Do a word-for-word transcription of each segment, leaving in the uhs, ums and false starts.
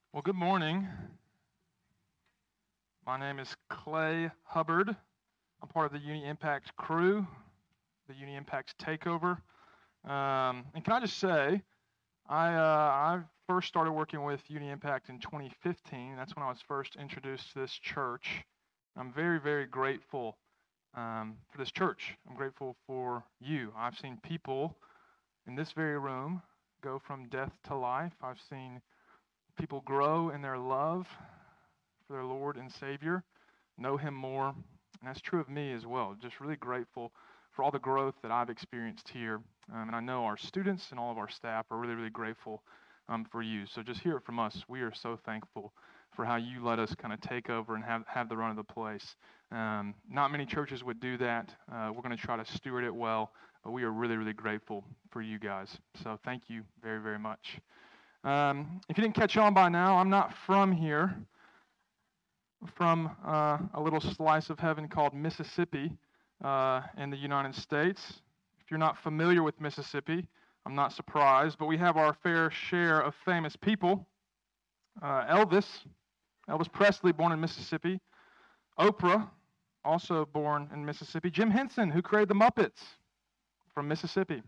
Well, good morning. My name is Clay Hubbard. I'm part of the Uni Impact crew, the Uni Impact Takeover. Um, and can I just say, I uh, I first started working with Uni Impact in twenty fifteen. That's when I was first introduced to this church. I'm very, very grateful um, for this church. I'm grateful for you. I've seen people in this very room go from death to life. I've seen people grow in their love for their Lord and Savior, know Him more, and that's true of me as well. Just really grateful for all the growth that I've experienced here, um, and I know our students and all of our staff are really, really grateful um, for you. So just hear it from us. We are so thankful for how you let us kind of take over and have, have the run of the place. Um, not many churches would do that. Uh, we're going to try to steward it well, but we are really, really grateful for you guys. So thank you very, very much. Um, if you didn't catch on by now, I'm not from here, from uh, a little slice of heaven called Mississippi uh, in the United States. If you're not familiar with Mississippi, I'm not surprised, but we have our fair share of famous people. Uh, Elvis, Elvis Presley, born in Mississippi. Oprah, also born in Mississippi. Jim Henson, who created the Muppets, from Mississippi.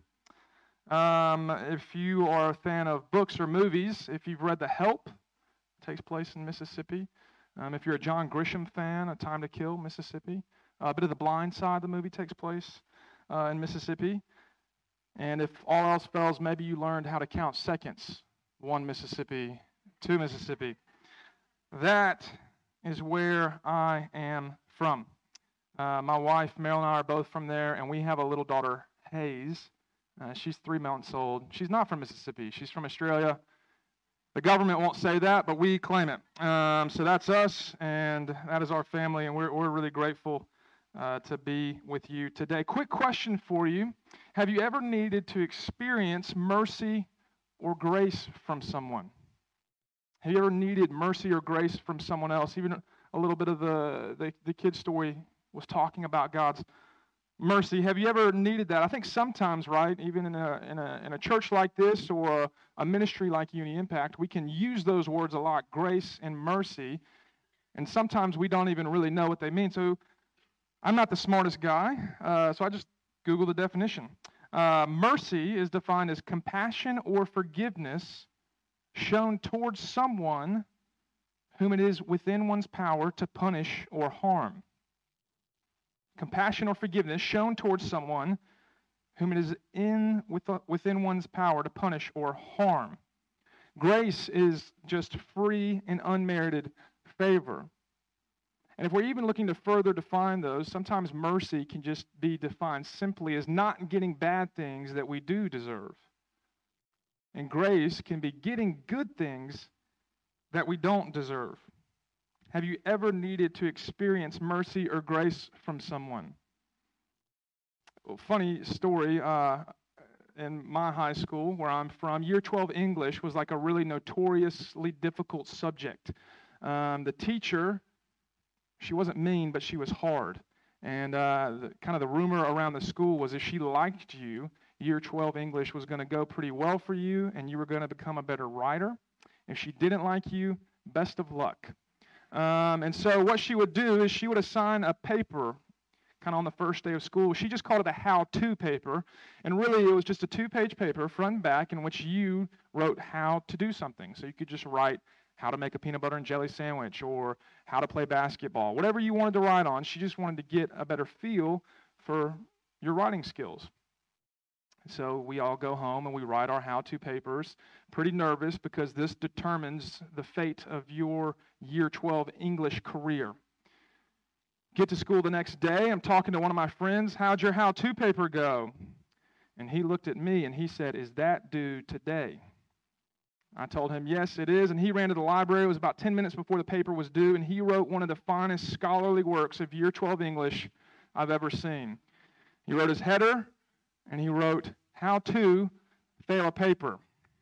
Um, if you are a fan of books or movies, if you've read The Help, it takes place in Mississippi. Um, if you're a John Grisham fan, A Time to Kill, Mississippi. Uh, a bit of The Blind Side, the movie takes place uh, in Mississippi. And if all else fails, maybe you learned how to count seconds. One Mississippi, two Mississippi. That is where I am from. Uh, my wife, Meryl, and I are both from there, and we have a little daughter, Hayes. Uh, she's three months old. She's not from Mississippi. She's from Australia. The government won't say that, but we claim it. Um, so that's us, and that is our family, and we're, we're really grateful uh, to be with you today. Quick question for you. Have you ever needed to experience mercy or grace from someone? Have you ever needed mercy or grace from someone else? Even a little bit of the, the, the kid's story was talking about God's mercy. Have you ever needed that? I think sometimes, right, even in a in a in a church like this or a, a ministry like Uni Impact, we can use those words a lot, grace and mercy, and sometimes we don't even really know what they mean. So I'm not the smartest guy, uh, so I just Googled the definition. Uh, mercy is defined as compassion or forgiveness shown towards someone whom it is within one's power to punish or harm. Compassion or forgiveness shown towards someone whom it is in within one's power to punish or harm. Grace is just free and unmerited favor. And if we're even looking to further define those, sometimes mercy can just be defined simply as not getting bad things that we do deserve. And grace can be getting good things that we don't deserve. Have you ever needed to experience mercy or grace from someone? Well, funny story, uh, in my high school where I'm from, year twelve English was like a really notoriously difficult subject. Um, the teacher, she wasn't mean, but she was hard. And uh, the, kind of the rumor around the school was if she liked you, year twelve English was going to go pretty well for you, and you were going to become a better writer. If she didn't like you, best of luck. Um, and so what she would do is she would assign a paper kind of on the first day of school. She just called it a how-to paper. And really, it was just a two-page paper, front and back, in which you wrote how to do something. So you could just write how to make a peanut butter and jelly sandwich or how to play basketball. Whatever you wanted to write on, she just wanted to get a better feel for your writing skills. So we all go home and we write our how-to papers. Pretty nervous because this determines the fate of your year twelve English career. Get to school the next day. I'm talking to one of my friends. How'd your how-to paper go? And he looked at me and he said, is that due today? I told him, yes, it is. And he ran to the library. It was about ten minutes before the paper was due. And he wrote one of the finest scholarly works of year twelve English I've ever seen. He wrote his header. And he wrote, how to fail a paper.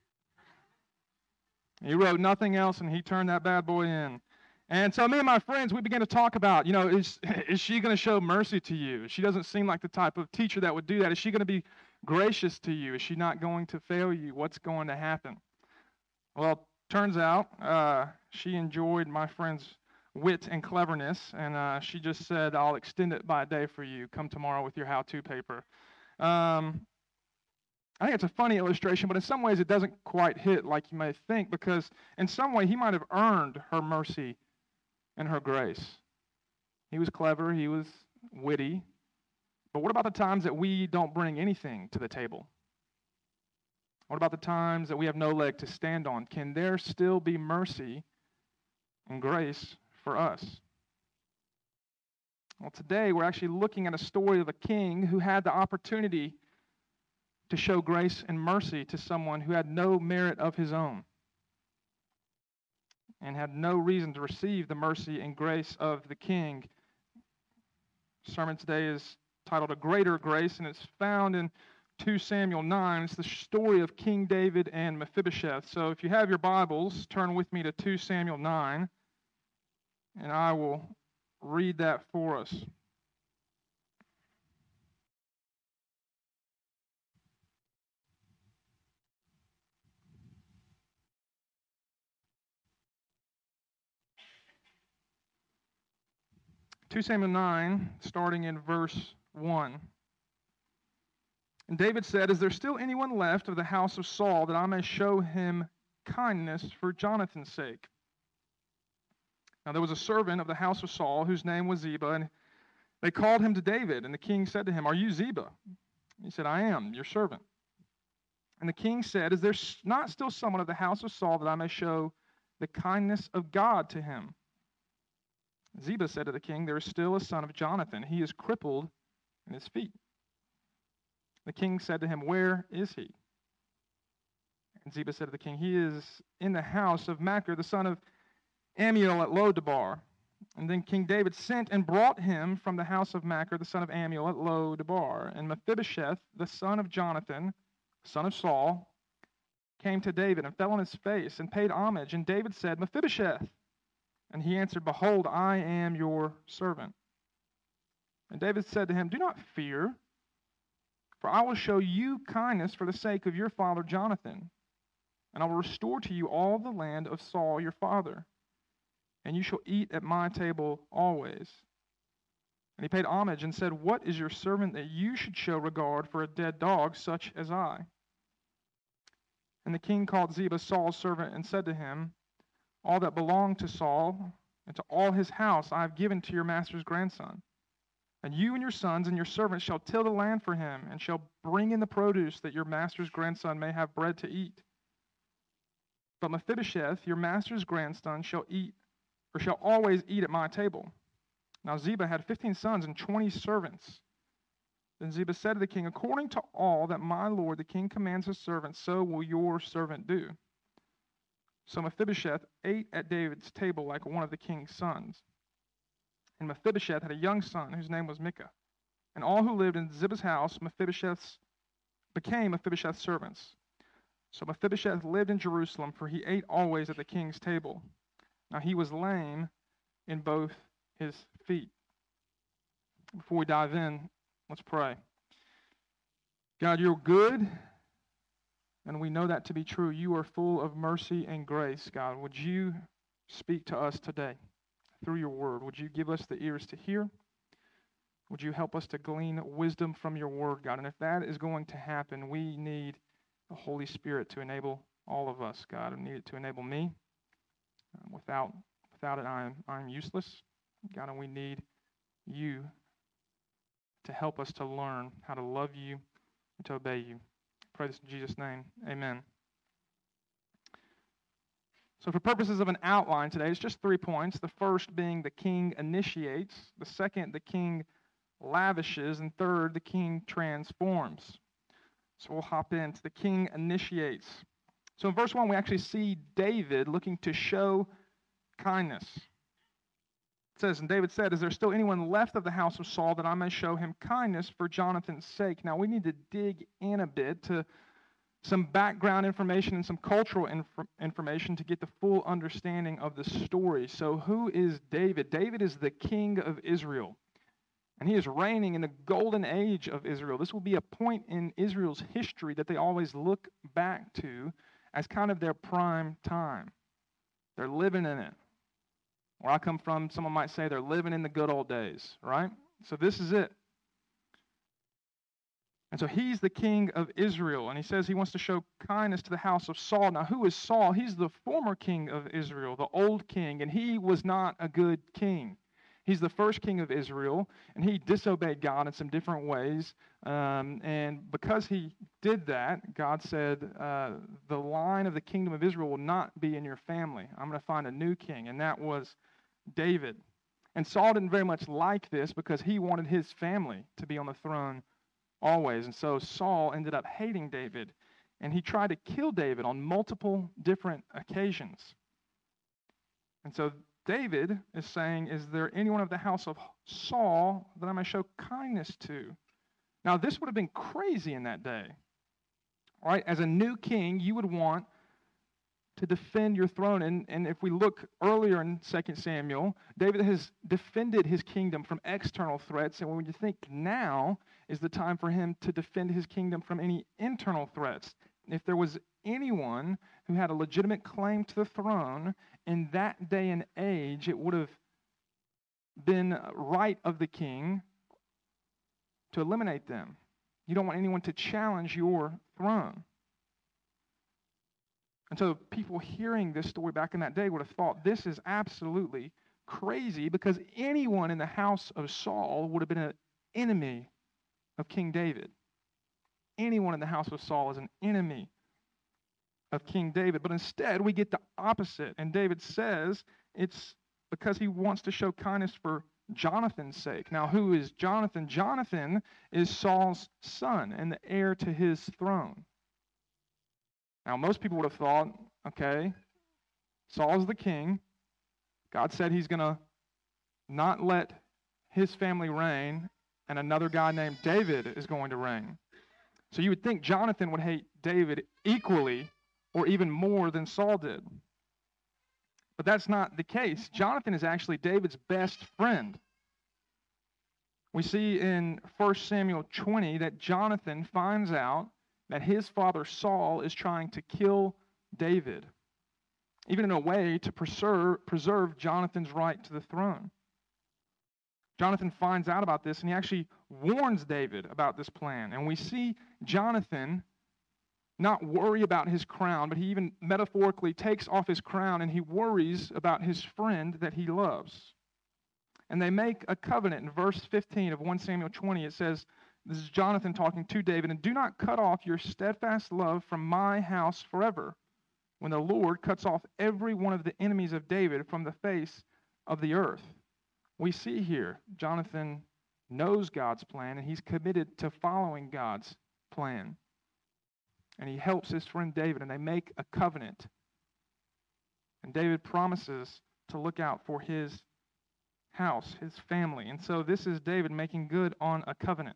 He wrote nothing else, and he turned that bad boy in. And so me and my friends, we began to talk about, you know, is, is she going to show mercy to you? She doesn't seem like the type of teacher that would do that. Is she going to be gracious to you? Is she not going to fail you? What's going to happen? Well, Turns out uh, she enjoyed my friend's wit and cleverness, and uh, she just said, I'll extend it by a day for you. Come tomorrow with your how-to paper. Um, I think it's a funny illustration, but in some ways it doesn't quite hit like you may think, because in some way he might have earned her mercy and her grace. He was clever, he was witty, but what about the times that we don't bring anything to the table? What about the times that we have no leg to stand on? Can there still be mercy and grace for us? Well, today we're actually looking at a story of a king who had the opportunity to show grace and mercy to someone who had no merit of his own and had no reason to receive the mercy and grace of the king. The sermon today is titled A Greater Grace, and it's found in Second Samuel nine. It's the story of King David and Mephibosheth. So if you have your Bibles, turn with me to Second Samuel nine, and I will read that for us. Second Samuel nine, starting in verse one. And David said, Is there still anyone left of the house of Saul that I may show him kindness for Jonathan's sake? Now there was a servant of the house of Saul whose name was Ziba, and they called him to David. And the king said to him, Are you Ziba? He said, I am, your servant. And the king said, Is there not still someone of the house of Saul that I may show the kindness of God to him? Ziba said to the king, There is still a son of Jonathan. He is crippled in his feet. The king said to him, Where is he? And Ziba said to the king, He is in the house of Machir, the son of Ammiel at Lo-debar. And then King David sent and brought him from the house of Machir, the son of Ammiel at Lo-debar. And Mephibosheth, the son of Jonathan, son of Saul, came to David and fell on his face and paid homage. And David said, Mephibosheth. And he answered, Behold, I am your servant. And David said to him, Do not fear, for I will show you kindness for the sake of your father Jonathan, and I will restore to you all the land of Saul your father, and you shall eat at my table always. And he paid homage and said, What is your servant that you should show regard for a dead dog such as I? And the king called Ziba Saul's servant and said to him, All that belonged to Saul and to all his house I have given to your master's grandson. And you and your sons and your servants shall till the land for him, and shall bring in the produce, that your master's grandson may have bread to eat. But Mephibosheth, your master's grandson, shall eat, or shall always eat at my table. Now Ziba had fifteen sons and twenty servants. Then Ziba said to the king, According to all that my lord the king commands his servant, so will your servant do. So Mephibosheth ate at David's table like one of the king's sons. And Mephibosheth had a young son whose name was Micah. And all who lived in Ziba's house, Mephibosheth's, became Mephibosheth's servants. So Mephibosheth lived in Jerusalem, for he ate always at the king's table. Now he was lame in both his feet. Before we dive in, let's pray. God, you're good, and we know that to be true. You are full of mercy and grace, God. Would you speak to us today through your word? Would you give us the ears to hear? Would you help us to glean wisdom from your word, God? And if that is going to happen, we need the Holy Spirit to enable all of us, God. We need it to enable me. Um, without, without it, I am, I am useless, God, and we need you to help us to learn how to love you and to obey you. I pray this in Jesus' name. Amen. So for purposes of an outline today, it's just three points. The first being the king initiates. The second, the king lavishes. And third, the king transforms. So we'll hop into the king initiates. So in verse one, we actually see David looking to show kindness. It says, and David said, Is there still anyone left of the house of Saul that I may show him kindness for Jonathan's sake? Now we need to dig in a bit to some background information and some cultural inf- information to get the full understanding of the story. So who is David? David is the king of Israel, and he is reigning in the golden age of Israel. This will be a point in Israel's history that they always look back to as kind of their prime time. They're living in it. Where I come from, someone might say they're living in the good old days, right? So this is it. And so he's the king of Israel, and he says he wants to show kindness to the house of Saul. Now, who is Saul? He's the former king of Israel, the old king, and he was not a good king. He's the first king of Israel, and he disobeyed God in some different ways. Um, and because he did that, God said, uh, the line of the kingdom of Israel will not be in your family. I'm going to find a new king, and that was David. And Saul didn't very much like this because he wanted his family to be on the throne always. And so Saul ended up hating David, and he tried to kill David on multiple different occasions. And so David is saying, is there anyone of the house of Saul that I may show kindness to? Now, this would have been crazy in that day. Right? As a new king, you would want to defend your throne. And, and if we look earlier in Second Samuel, David has defended his kingdom from external threats. And when you think now is the time for him to defend his kingdom from any internal threats. If there was anyone who had a legitimate claim to the throne in that day and age, it would have been right of the king to eliminate them. You don't want anyone to challenge your throne. And so people hearing this story back in that day would have thought this is absolutely crazy, because anyone in the house of Saul would have been an enemy of King David. Anyone in the house of Saul is an enemy of King David. But instead, we get the opposite. And David says it's because he wants to show kindness for Jonathan's sake. Now, who is Jonathan? Jonathan is Saul's son and the heir to his throne. Now, most people would have thought, okay, Saul's the king. God said he's going to not let his family reign, and another guy named David is going to reign. So you would think Jonathan would hate David equally or even more than Saul did. But that's not the case. Jonathan is actually David's best friend. We see in First Samuel twenty that Jonathan finds out that his father Saul is trying to kill David, even in a way to preserve, preserve Jonathan's right to the throne. Jonathan finds out about this, and he actually warns David about this plan. And we see Jonathan not worry about his crown, but he even metaphorically takes off his crown, and he worries about his friend that he loves. And they make a covenant. In verse fifteen of First Samuel twenty, it says, this is Jonathan talking to David, and do not cut off your steadfast love from my house forever, when the Lord cuts off every one of the enemies of David from the face of the earth. We see here, Jonathan knows God's plan, and he's committed to following God's plan. And he helps his friend David, and they make a covenant. And David promises to look out for his house, his family. And so this is David making good on a covenant.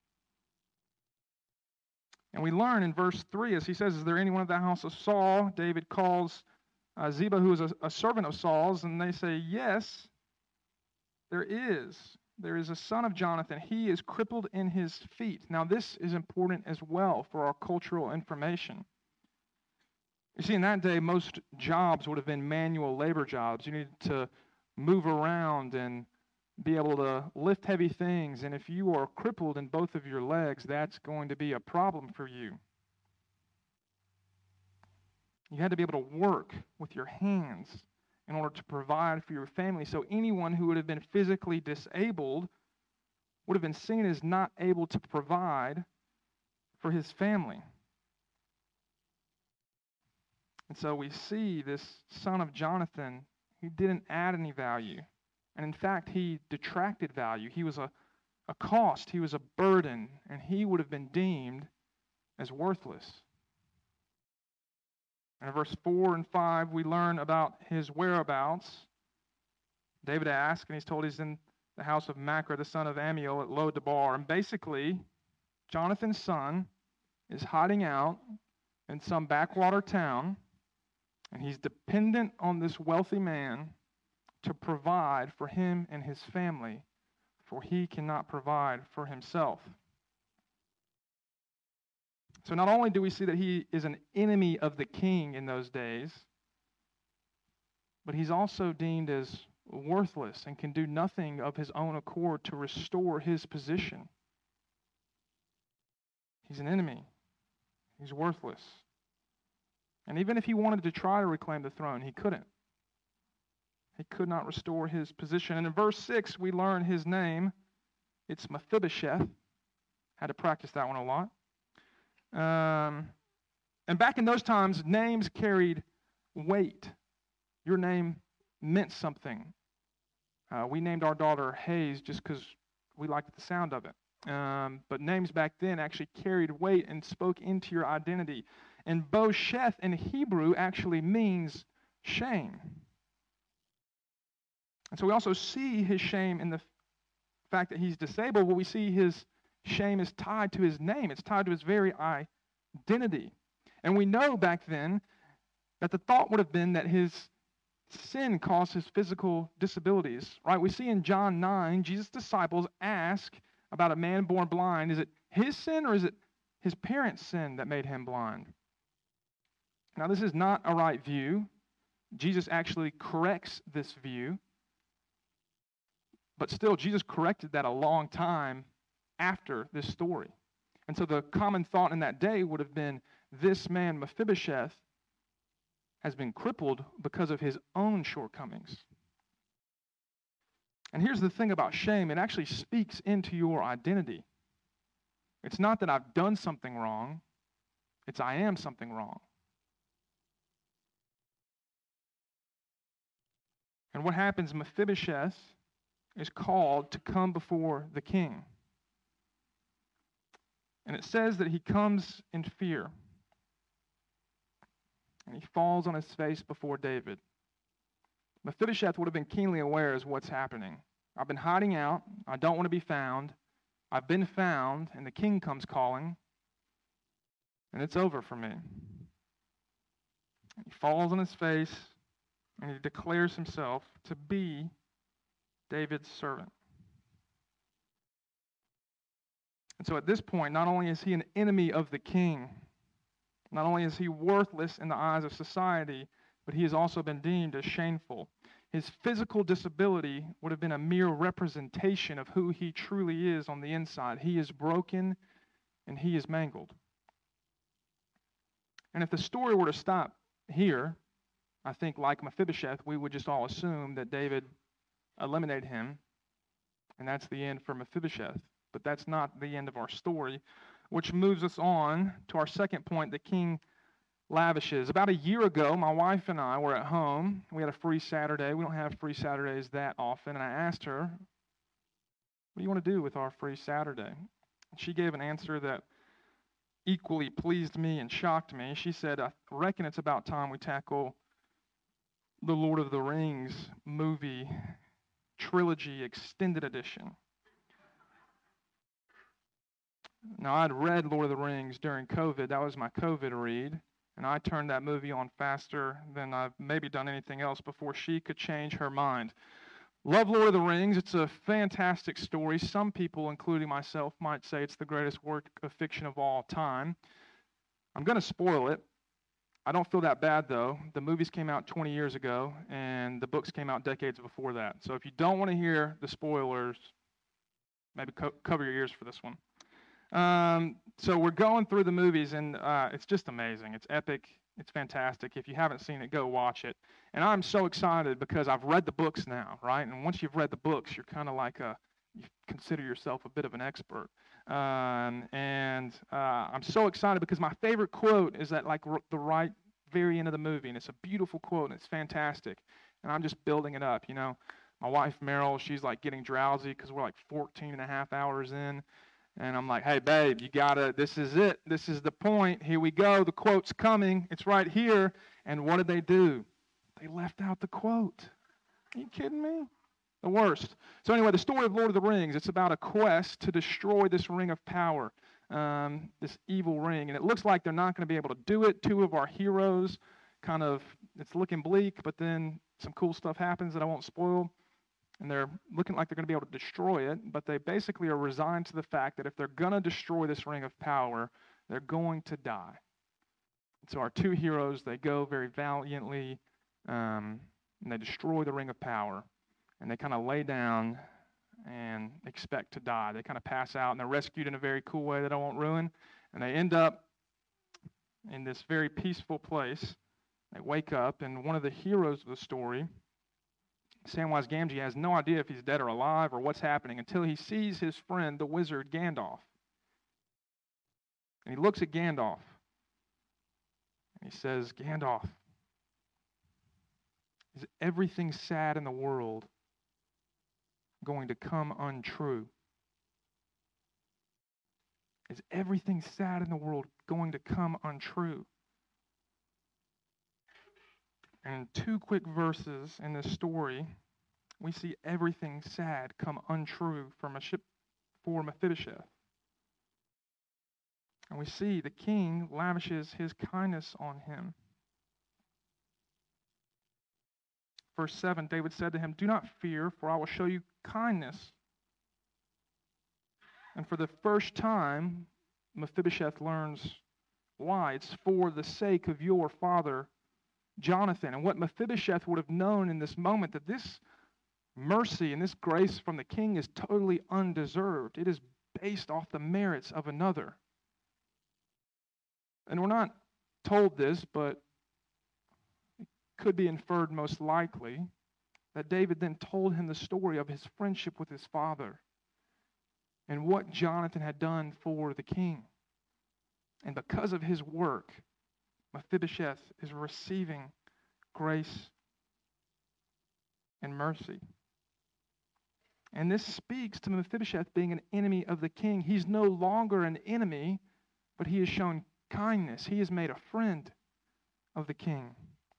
And we learn in verse three, as he says, is there anyone of the house of Saul? David calls uh, Ziba, who is a, a servant of Saul's, and they say, yes, there is. There is a son of Jonathan. He is crippled in his feet. Now, this is important as well for our cultural information. You see, in that day, most jobs would have been manual labor jobs. You needed to move around and be able to lift heavy things. And if you are crippled in both of your legs, that's going to be a problem for you. You had to be able to work with your hands in order to provide for your family. So anyone who would have been physically disabled would have been seen as not able to provide for his family. And so we see this son of Jonathan, he didn't add any value. And in fact, he detracted value. He was a, a cost. He was a burden. And he would have been deemed as worthless. And in verse four and five, we learn about his whereabouts. David asks, and he's told he's in the house of Machir, the son of Ammiel, at Lo-debar. And basically, Jonathan's son is hiding out in some backwater town, and he's dependent on this wealthy man to provide for him and his family, for he cannot provide for himself. So not only do we see that he is an enemy of the king in those days, but he's also deemed as worthless and can do nothing of his own accord to restore his position. He's an enemy. He's worthless. And even if he wanted to try to reclaim the throne, he couldn't. He could not restore his position. And in verse six, we learn his name. It's Mephibosheth. Had to practice that one a lot. Um, and back in those times, names carried weight. Your name meant something. Uh, we named our daughter Hayes just because we liked the sound of it. Um, but names back then actually carried weight and spoke into your identity. And Bosheth in Hebrew actually means shame. And so we also see his shame in the fact that he's disabled, but we see his shame is tied to his name. It's tied to his very identity. And we know back then that the thought would have been that his sin caused his physical disabilities, right? We see in John nine, Jesus' disciples ask about a man born blind. Is it his sin or is it his parents' sin that made him blind? Now, this is not a right view. Jesus actually corrects this view. But still, Jesus corrected that a long time after this story. And so the common thought in that day would have been, this man, Mephibosheth, has been crippled because of his own shortcomings. And here's the thing about shame. It actually speaks into your identity. It's not that I've done something wrong. It's I am something wrong. And what happens, Mephibosheth is called to come before the king. And it says that he comes in fear. And he falls on his face before David. Mephibosheth would have been keenly aware of what's happening. I've been hiding out. I don't want to be found. I've been found, and the king comes calling. And it's over for me. He falls on his face, and he declares himself to be David's servant. And so at this point, not only is he an enemy of the king, not only is he worthless in the eyes of society, but he has also been deemed as shameful. His physical disability would have been a mere representation of who he truly is on the inside. He is broken and he is mangled. And if the story were to stop here, I think like Mephibosheth, we would just all assume that David eliminated him, and that's the end for Mephibosheth. But that's not the end of our story, which moves us on to our second point, the king lavishes. About a year ago, my wife and I were at home. We had a free Saturday. We don't have free Saturdays that often. And I asked her, what do you want to do with our free Saturday? She gave an answer that equally pleased me and shocked me. She said, I reckon it's about time we tackle the Lord of the Rings movie trilogy extended edition. Now, I'd read Lord of the Rings during COVID. That was my COVID read. And I turned that movie on faster than I've maybe done anything else before she could change her mind. Love Lord of the Rings. It's a fantastic story. Some people, including myself, might say it's the greatest work of fiction of all time. I'm going to spoil it. I don't feel that bad, though. The movies came out twenty years ago, and the books came out decades before that. So if you don't want to hear the spoilers, maybe co- cover your ears for this one. Um, so we're going through the movies, and uh, it's just amazing. It's epic. It's fantastic. If you haven't seen it, go watch it. And I'm so excited because I've read the books now, right? And once you've read the books, you're kind of like a, you consider yourself a bit of an expert. Um, and uh, I'm so excited because my favorite quote is at like r- the right very end of the movie, and it's a beautiful quote, and it's fantastic. And I'm just building it up, you know. My wife, Meryl, she's like getting drowsy because we're like fourteen and a half hours in. And I'm like, hey, babe, you gotta, this is it. This is the point. Here we go. The quote's coming. It's right here. And what did they do? They left out the quote. Are you kidding me? The worst. So anyway, the story of Lord of the Rings, it's about a quest to destroy this ring of power, um, this evil ring. And it looks like they're not going to be able to do it. Two of our heroes kind of, it's looking bleak, but then some cool stuff happens that I won't spoil. And they're looking like they're going to be able to destroy it, but they basically are resigned to the fact that if they're going to destroy this ring of power, they're going to die. So our two heroes, they go very valiantly, um, and they destroy the ring of power, and they kind of lay down and expect to die. They kind of pass out, and they're rescued in a very cool way that I won't ruin, and they end up in this very peaceful place. They wake up, and one of the heroes of the story, Samwise Gamgee, has no idea if he's dead or alive or what's happening until he sees his friend, the wizard Gandalf. And he looks at Gandalf, and he says, Gandalf, is everything sad in the world going to come untrue? Is everything sad in the world going to come untrue? And in two quick verses in this story, we see everything sad come untrue for Mephibosheth. And we see the king lavishes his kindness on him. Verse seven, David said to him, do not fear, for I will show you kindness. And for the first time, Mephibosheth learns why. It's for the sake of your father, Jonathan. And what Mephibosheth would have known in this moment, that this mercy and this grace from the king is totally undeserved. It is based off the merits of another. And we're not told this, but it could be inferred most likely that David then told him the story of his friendship with his father and what Jonathan had done for the king. And because of his work, Mephibosheth is receiving grace and mercy. And this speaks to Mephibosheth being an enemy of the king. He's no longer an enemy, but he has shown kindness. He is made a friend of the king.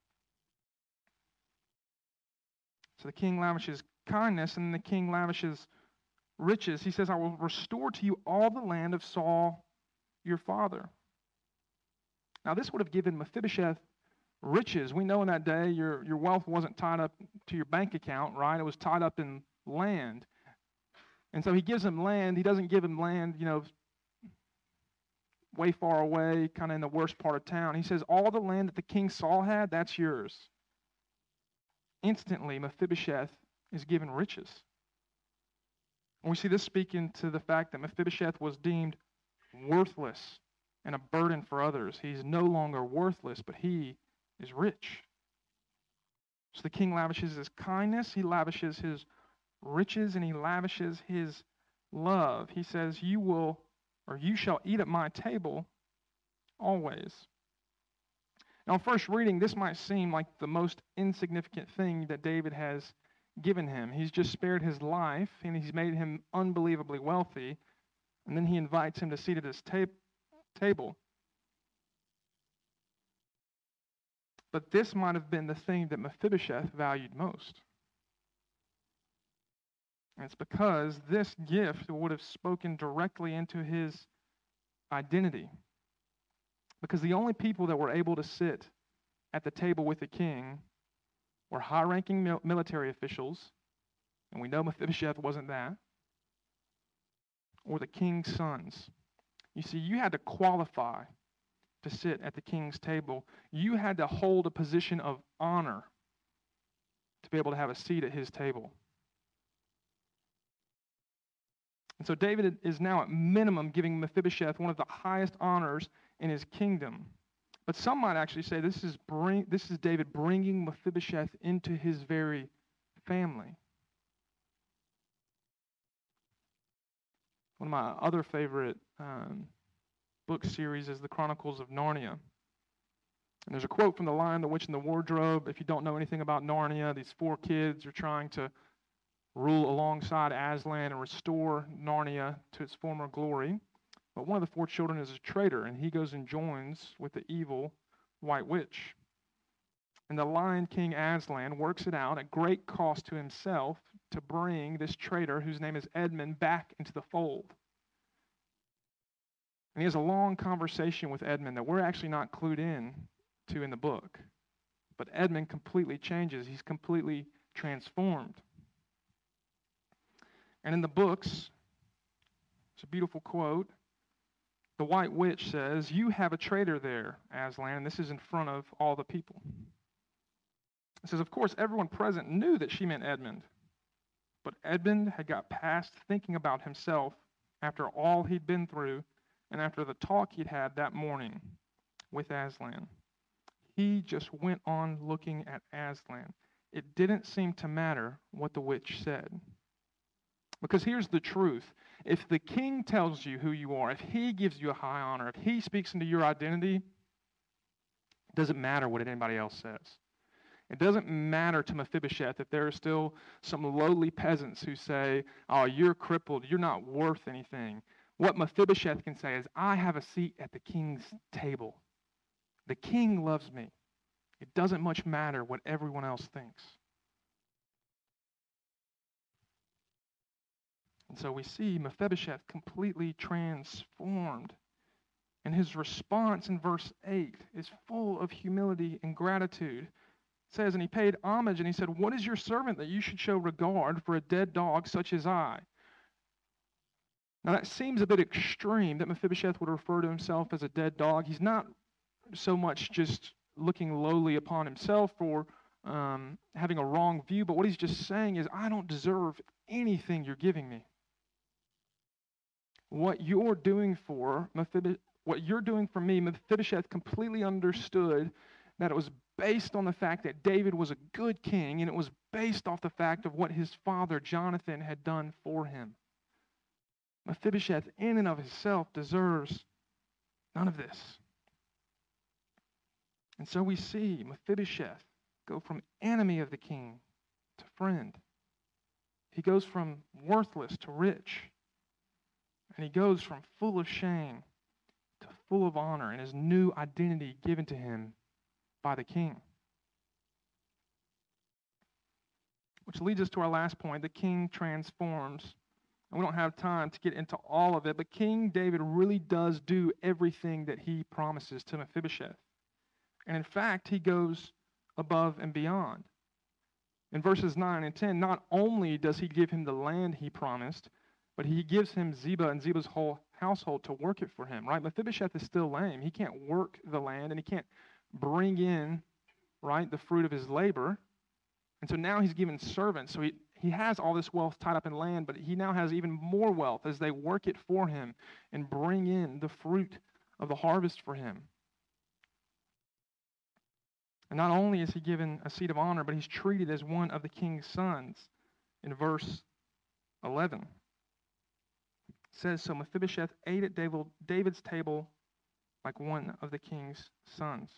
So the king lavishes kindness, and the king lavishes riches. He says, I will restore to you all the land of Saul, your father. Now, this would have given Mephibosheth riches. We know in that day your, your wealth wasn't tied up to your bank account, right? It was tied up in land. And so he gives him land. He doesn't give him land, you know, way far away, kind of in the worst part of town. He says, all the land that the king Saul had, that's yours. Instantly, Mephibosheth is given riches. And we see this speaking to the fact that Mephibosheth was deemed worthless and a burden for others. He's no longer worthless, but he is rich. So the king lavishes his kindness, he lavishes his riches, and he lavishes his love. He says, you will, or you shall eat at my table always. Now, on first reading, this might seem like the most insignificant thing that David has given him. He's just spared his life, and he's made him unbelievably wealthy, and then he invites him to sit at his ta- table. But this might have been the thing that Mephibosheth valued most. And it's because this gift would have spoken directly into his identity. Because the only people that were able to sit at the table with the king were high-ranking mil- military officials, and we know Mephibosheth wasn't that, or the king's sons. You see, you had to qualify to sit at the king's table. You had to hold a position of honor to be able to have a seat at his table. And so David is now at minimum giving Mephibosheth one of the highest honors in his kingdom. But some might actually say this is bring, this is David bringing Mephibosheth into his very family. One of my other favorite um, book series is The Chronicles of Narnia. And there's a quote from The Lion, the Witch, and the Wardrobe. If you don't know anything about Narnia, these four kids are trying to rule alongside Aslan and restore Narnia to its former glory. But one of the four children is a traitor, and he goes and joins with the evil White Witch. And the Lion King Aslan works it out at great cost to himself to bring this traitor, whose name is Edmund, back into the fold. And he has a long conversation with Edmund that we're actually not clued in to in the book. But Edmund completely changes. He's completely transformed. And in the books, it's a beautiful quote. The White Witch says, you have a traitor there, Aslan, and this is in front of all the people. It says, of course, everyone present knew that she meant Edmund. But Edmund had got past thinking about himself after all he'd been through and after the talk he'd had that morning with Aslan. He just went on looking at Aslan. It didn't seem to matter what the witch said. Because here's the truth. If the king tells you who you are, if he gives you a high honor, if he speaks into your identity, it doesn't matter what anybody else says. It doesn't matter to Mephibosheth if there are still some lowly peasants who say, oh, you're crippled, you're not worth anything. What Mephibosheth can say is, I have a seat at the king's table. The king loves me. It doesn't much matter what everyone else thinks. And so we see Mephibosheth completely transformed. And his response in verse eight is full of humility and gratitude. It says, and he paid homage, and he said, what is your servant that you should show regard for a dead dog such as I? Now that seems a bit extreme that Mephibosheth would refer to himself as a dead dog. He's not so much just looking lowly upon himself or um, having a wrong view, but what he's just saying is, I don't deserve anything you're giving me. What you're doing for Mephibosheth, what you're doing for me, Mephibosheth completely understood that it was based on the fact that David was a good king, and it was based off the fact of what his father Jonathan had done for him. Mephibosheth, in and of himself, deserves none of this. And so we see Mephibosheth go from enemy of the king to friend. He goes from worthless to rich. And he goes from full of shame to full of honor and his new identity given to him by the king. Which leads us to our last point. The king transforms. And we don't have time to get into all of it, but King David really does do everything that he promises to Mephibosheth. And in fact, he goes above and beyond. In verses nine and ten, not only does he give him the land he promised, but he gives him Ziba and Ziba's whole household to work it for him, right? Mephibosheth is still lame. He can't work the land, and he can't bring in, right, the fruit of his labor. And so now he's given servants. So he, he has all this wealth tied up in land, but he now has even more wealth as they work it for him and bring in the fruit of the harvest for him. And not only is he given a seat of honor, but he's treated as one of the king's sons. In verse eleven, it says, so Mephibosheth ate at David's table like one of the king's sons.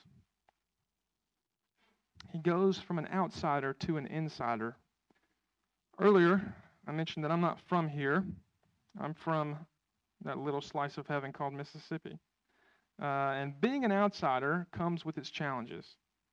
He goes from an outsider to an insider. Earlier, I mentioned that I'm not from here. I'm from that little slice of heaven called Mississippi. Uh, and being an outsider comes with its challenges.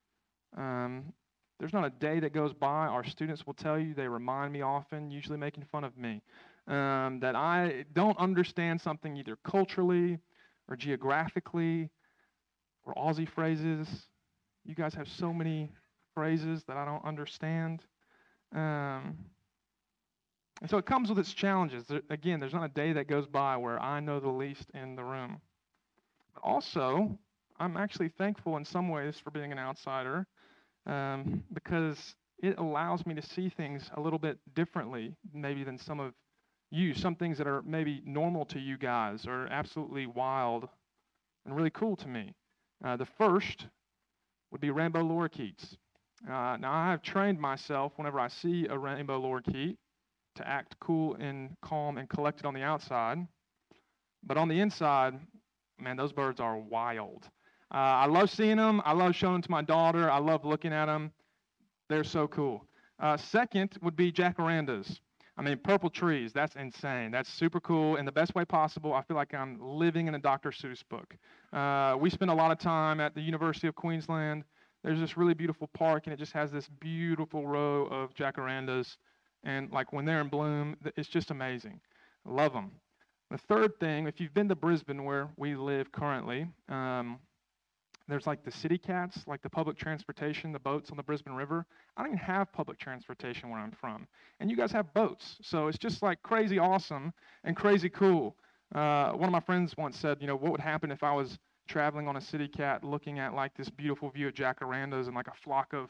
Um, there's not a day that goes by, our students will tell you, they remind me often, usually making fun of me, um, that I don't understand something either culturally or geographically or Aussie phrases. You guys have so many phrases that I don't understand. Um, and so it comes with its challenges. There, again, there's not a day that goes by where I know the least in the room. But also, I'm actually thankful in some ways for being an outsider um, because it allows me to see things a little bit differently maybe than some of you. Some things that are maybe normal to you guys are absolutely wild and really cool to me. Uh, the first would be rainbow lorikeets. Uh, now, I have trained myself whenever I see a rainbow lorikeet to act cool and calm and collected on the outside. But on the inside, man, those birds are wild. Uh, I love seeing them. I love showing them to my daughter. I love looking at them. They're so cool. Uh, second would be jacarandas. I mean, purple trees, that's insane. That's super cool in the best way possible. I feel like I'm living in a Doctor Seuss book. Uh, we spend a lot of time at the University of Queensland. There's this really beautiful park, and it just has this beautiful row of jacarandas. And like when they're in bloom, it's just amazing. I love them. The third thing, if you've been to Brisbane, where we live currently, um, there's like the city cats, like the public transportation, the boats on the Brisbane River. I don't even have public transportation where I'm from. And you guys have boats. So it's just like crazy awesome and crazy cool. Uh, one of my friends once said, you know, what would happen if I was traveling on a city cat looking at like this beautiful view of jacarandas and like a flock of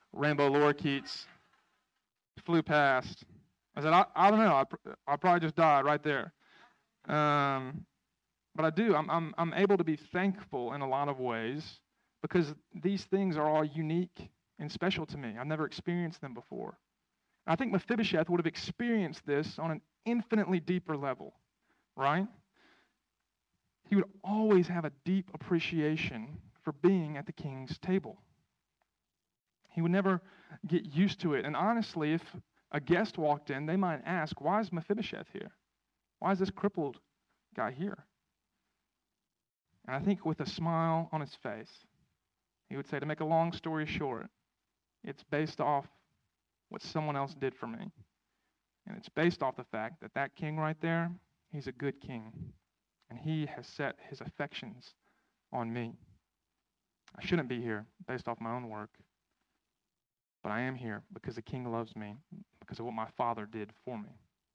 rainbow lorikeets flew past. I said, I, I don't know. I, pr- I probably just died right there. Um, but I do. I'm, I'm, I'm able to be thankful in a lot of ways because these things are all unique and special to me. I've never experienced them before. I think Mephibosheth would have experienced this on an infinitely deeper level, right? He would always have a deep appreciation for being at the king's table. He would never get used to it. And honestly, if a guest walked in, they might ask, why is Mephibosheth here? Why is this crippled guy here? And I think with a smile on his face, he would say, to make a long story short, it's based off what someone else did for me. And it's based off the fact that that king right there, he's a good king. And he has set his affections on me. I shouldn't be here based off my own work. But I am here because the king loves me, because of what my father did for me.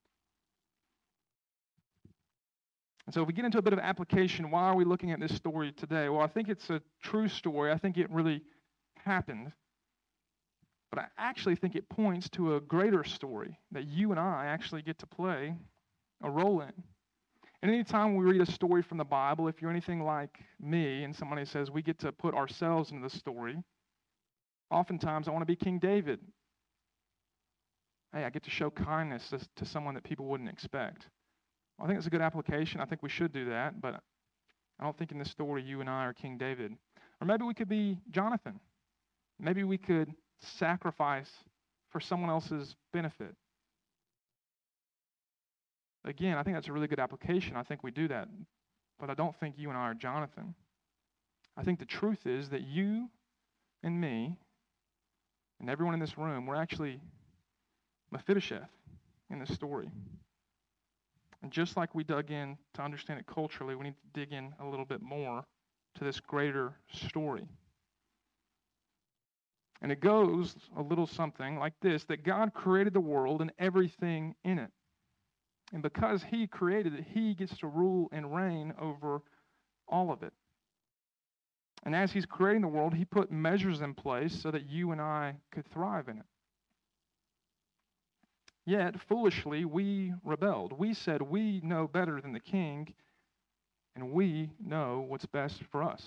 And so if we get into a bit of application, why are we looking at this story today? Well, I think it's a true story. I think it really happened. But I actually think it points to a greater story that you and I actually get to play a role in. And anytime we read a story from the Bible, if you're anything like me and somebody says we get to put ourselves into the story, oftentimes I want to be King David. Hey, I get to show kindness to, to someone that people wouldn't expect. Well, I think it's a good application. I think we should do that, but I don't think in this story you and I are King David. Or maybe we could be Jonathan. Maybe we could sacrifice for someone else's benefit. Again, I think that's a really good application. I think we do that. But I don't think you and I are Jonathan. I think the truth is that you and me and everyone in this room, we're actually Mephibosheth in this story. And just like we dug in to understand it culturally, we need to dig in a little bit more to this greater story. And it goes a little something like this, that God created the world and everything in it. And because he created it, he gets to rule and reign over all of it. And as he's creating the world, he put measures in place so that you and I could thrive in it. Yet, foolishly, we rebelled. We said we know better than the king, and we know what's best for us.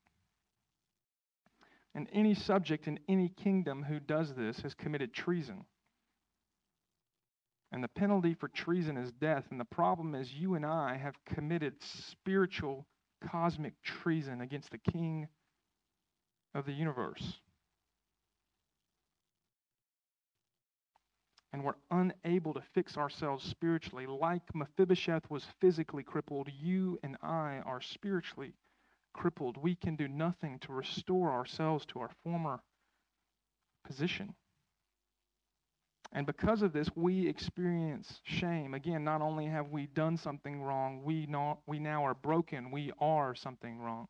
And any subject in any kingdom who does this has committed treason. And the penalty for treason is death. And the problem is you and I have committed spiritual, cosmic treason against the King of the universe. And we're unable to fix ourselves spiritually. Like Mephibosheth was physically crippled, you and I are spiritually crippled. We can do nothing to restore ourselves to our former position. And because of this, we experience shame. Again, not only have we done something wrong, we, know, we now are broken. We are something wrong.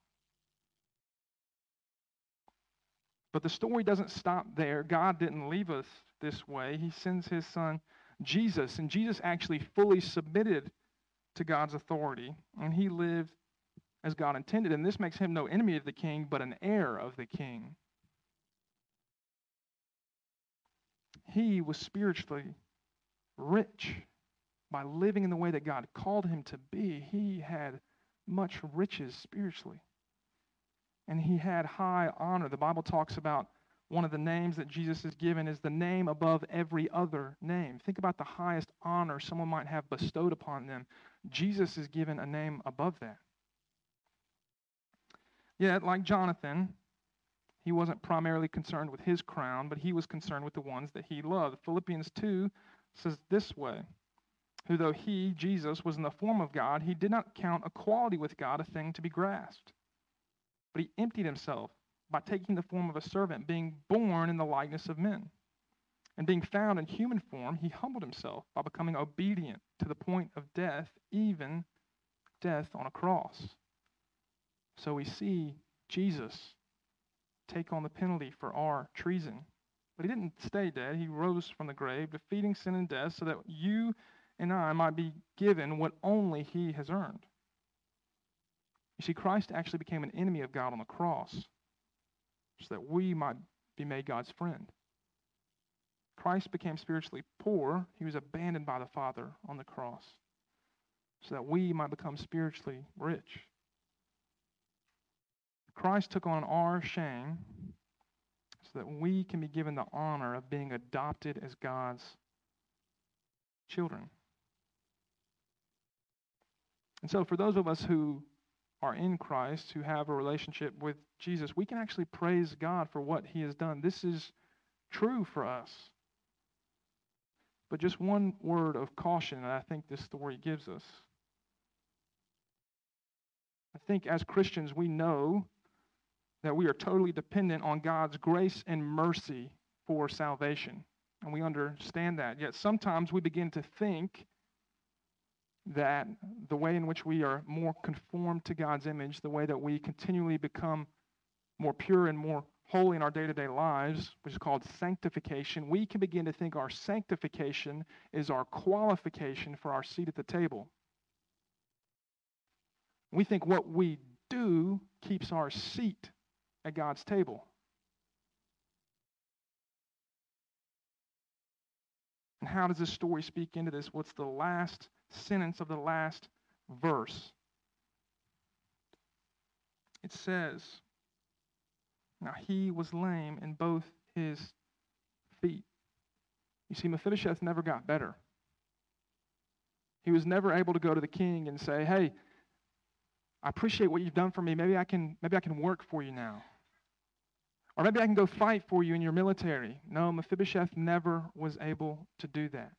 But the story doesn't stop there. God didn't leave us this way. He sends his son, Jesus. And Jesus actually fully submitted to God's authority. And he lived as God intended. And this makes him no enemy of the king, but an heir of the king. He was spiritually rich by living in the way that God called him to be. He had much riches spiritually. And he had high honor. The Bible talks about one of the names that Jesus is given is the name above every other name. Think about the highest honor someone might have bestowed upon them. Jesus is given a name above that. Yet, like Jonathan, he wasn't primarily concerned with his crown, but he was concerned with the ones that he loved. Philippians two says this way, who though he, Jesus, was in the form of God, he did not count equality with God a thing to be grasped. But he emptied himself by taking the form of a servant, being born in the likeness of men. And being found in human form, he humbled himself by becoming obedient to the point of death, even death on a cross. So we see Jesus take on the penalty for our treason. But he didn't stay dead. He rose from the grave, defeating sin and death, so that you and I might be given what only he has earned. You see, Christ actually became an enemy of God on the cross so that we might be made God's friend. Christ became spiritually poor. He was abandoned by the Father on the cross so that we might become spiritually rich. Christ took on our shame so that we can be given the honor of being adopted as God's children. And so for those of us who are in Christ, who have a relationship with Jesus, we can actually praise God for what he has done. This is true for us. But just one word of caution that I think this story gives us. I think as Christians, we know that we are totally dependent on God's grace and mercy for salvation. And we understand that. Yet sometimes we begin to think that the way in which we are more conformed to God's image, the way that we continually become more pure and more holy in our day-to-day lives, which is called sanctification, we can begin to think our sanctification is our qualification for our seat at the table. We think what we do keeps our seat at God's table. And how does this story speak into this? What's the last sentence of the last verse? It says, now he was lame in both his feet. You see, Mephibosheth never got better. He was never able to go to the king and say, hey, I appreciate what you've done for me. Maybe I can, maybe I can work for you now. Or maybe I can go fight for you in your military. No, Mephibosheth never was able to do that.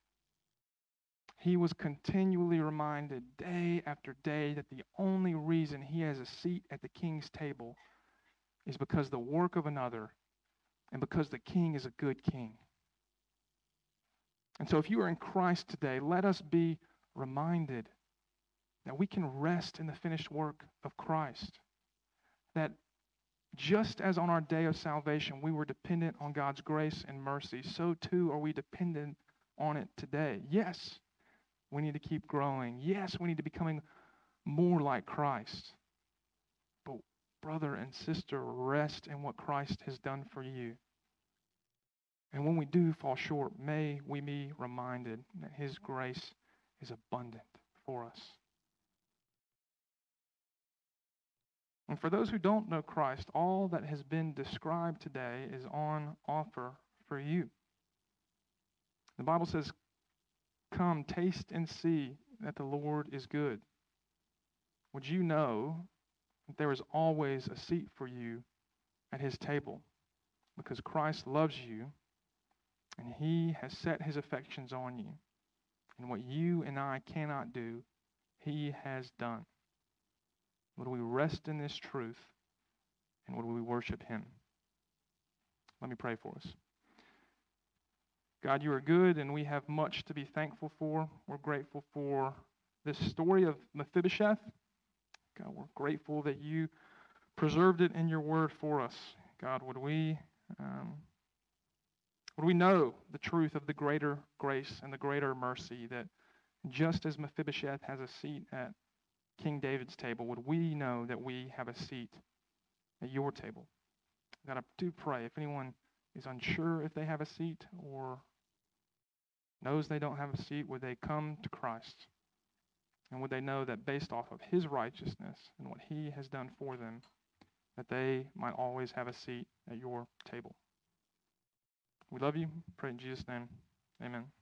He was continually reminded day after day that the only reason he has a seat at the king's table is because the work of another and because the king is a good king. And so if you are in Christ today, let us be reminded that we can rest in the finished work of Christ. That just as on our day of salvation we were dependent on God's grace and mercy, so too are we dependent on it today. Yes, we need to keep growing. Yes, we need to be becoming more like Christ. But brother and sister, rest in what Christ has done for you. And when we do fall short, may we be reminded that his grace is abundant for us. And for those who don't know Christ, all that has been described today is on offer for you. The Bible says, come, taste and see that the Lord is good. Would you know that there is always a seat for you at his table? Because Christ loves you and he has set his affections on you. And what you and I cannot do, he has done. Would we rest in this truth, and would we worship him? Let me pray for us. God, you are good, and we have much to be thankful for. We're grateful for this story of Mephibosheth. God, we're grateful that you preserved it in your word for us. God, would we, um, would we know the truth of the greater grace and the greater mercy that just as Mephibosheth has a seat at King David's table, would we know that we have a seat at your table? God, I do pray if anyone is unsure if they have a seat or knows they don't have a seat, would they come to Christ? And would they know that based off of his righteousness and what he has done for them, that they might always have a seat at your table? We love you. Pray in Jesus' name. Amen.